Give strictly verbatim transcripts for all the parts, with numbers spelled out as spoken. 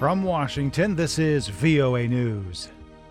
From Washington, this is V O A News.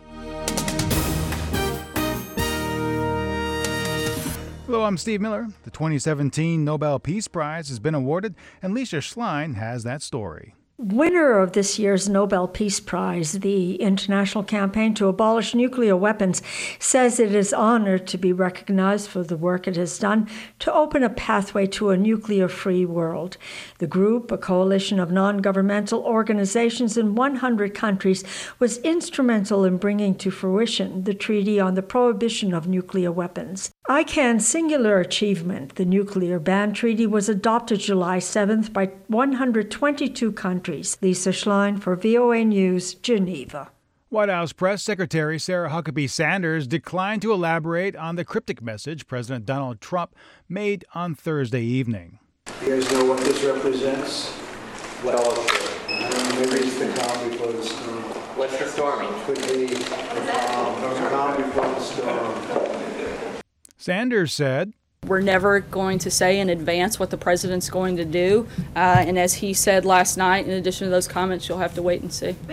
Hello, I'm Steve Miller. The twenty seventeen Nobel Peace Prize has been awarded, and Lisa Schlein has that story. Winner of this year's Nobel Peace Prize, the International Campaign to Abolish Nuclear Weapons, says it is honored to be recognized for the work it has done to open a pathway to a nuclear-free world. The group, a coalition of non-governmental organizations in one hundred countries, was instrumental in bringing to fruition the Treaty on the Prohibition of Nuclear Weapons. I CAN's singular achievement, the Nuclear Ban Treaty, was adopted July seventh by one hundred twenty-two countries. Lisa Schlein for V O A News, Geneva. White House Press Secretary Sarah Huckabee Sanders declined to elaborate on the cryptic message President Donald Trump made on Thursday evening. You guys know what this represents? Well, I don't know, maybe it's the calm before the storm. what's the storming? Could be the calm, the calm before the storm. Sanders said, "We're never going to say in advance what the president's going to do. Uh, and as he said last night, in addition to those comments, you'll have to wait and see."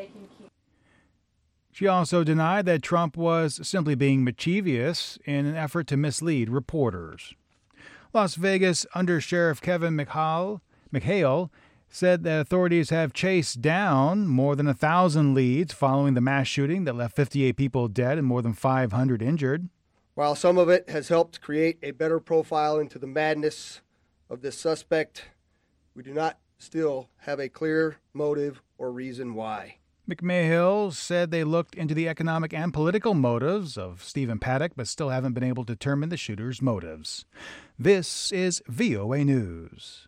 She also denied that Trump was simply being mischievous in an effort to mislead reporters. Las Vegas Under Sheriff Kevin McHale, McHale said that authorities have chased down more than a thousand leads following the mass shooting that left fifty-eight people dead and more than five hundred injured. While some of it has helped create a better profile into the madness of this suspect, we do not still have a clear motive or reason why. McMahill said they looked into the economic and political motives of Stephen Paddock, but still haven't been able to determine the shooter's motives. This is V O A News.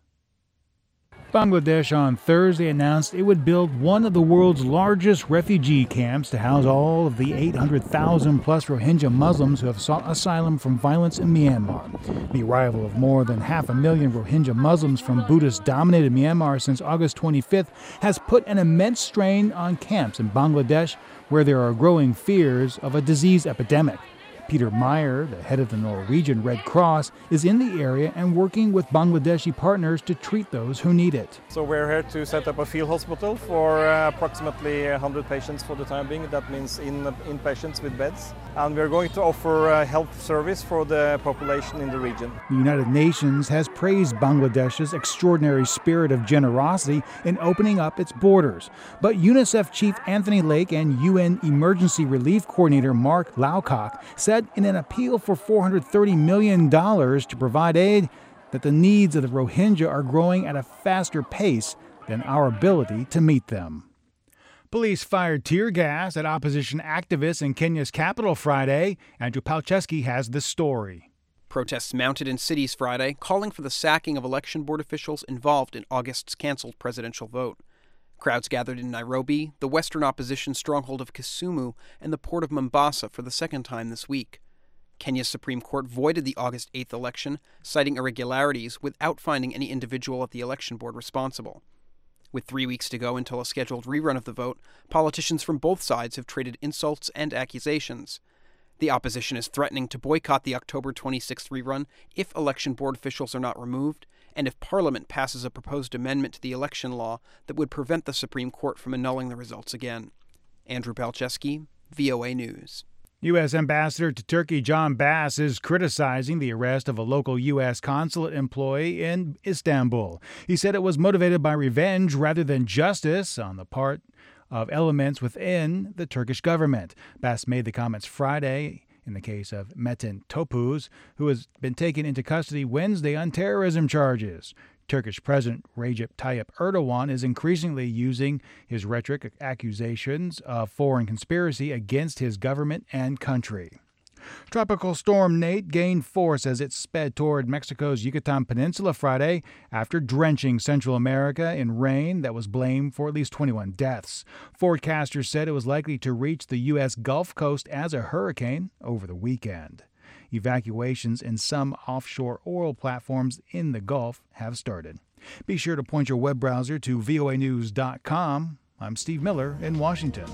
Bangladesh on Thursday announced it would build one of the world's largest refugee camps to house all of the eight hundred thousand plus Rohingya Muslims who have sought asylum from violence in Myanmar. The arrival of more than half a million Rohingya Muslims from Buddhist-dominated Myanmar since August twenty-fifth has put an immense strain on camps in Bangladesh, where there are growing fears of a disease epidemic. Peter Meyer, the head of the Norwegian Red Cross, is in the area and working with Bangladeshi partners to treat those who need it. So we're here to set up a field hospital for uh, approximately one hundred patients for the time being. That means in inpatients with beds. And we're going to offer a health service for the population in the region. The United Nations has praised Bangladesh's extraordinary spirit of generosity in opening up its borders. But UNICEF Chief Anthony Lake and U N Emergency Relief Coordinator Mark Lowcock said in an appeal for four hundred thirty million dollars to provide aid that the needs of the Rohingya are growing at a faster pace than our ability to meet them. Police fired tear gas at opposition activists in Kenya's capital Friday. Andrew Palczewski has the story. Protests mounted in cities Friday, calling for the sacking of election board officials involved in August's canceled presidential vote. Crowds gathered in Nairobi, the western opposition stronghold of Kisumu, and the port of Mombasa for the second time this week. Kenya's Supreme Court voided the August eighth election, citing irregularities without finding any individual at the election board responsible. With three weeks to go until a scheduled rerun of the vote, politicians from both sides have traded insults and accusations. The opposition is threatening to boycott the October twenty-sixth rerun if election board officials are not removed, and if Parliament passes a proposed amendment to the election law that would prevent the Supreme Court from annulling the results again. Andrew Palczewski, V O A News. U S. Ambassador to Turkey John Bass is criticizing the arrest of a local U S consulate employee in Istanbul. He said it was motivated by revenge rather than justice on the part of elements within the Turkish government. Bass made the comments Friday in the case of Metin Topuz, who has been taken into custody Wednesday on terrorism charges. Turkish President Recep Tayyip Erdogan is increasingly using his rhetoric accusations of foreign conspiracy against his government and country. Tropical storm Nate gained force as it sped toward Mexico's Yucatan Peninsula Friday after drenching Central America in rain that was blamed for at least twenty-one deaths. Forecasters said it was likely to reach the U S Gulf Coast as a hurricane over the weekend. Evacuations in some offshore oil platforms in the Gulf have started. Be sure to point your web browser to V O A news dot com. I'm Steve Miller in Washington.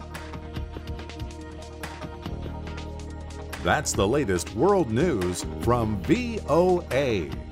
That's the latest world news from V O A.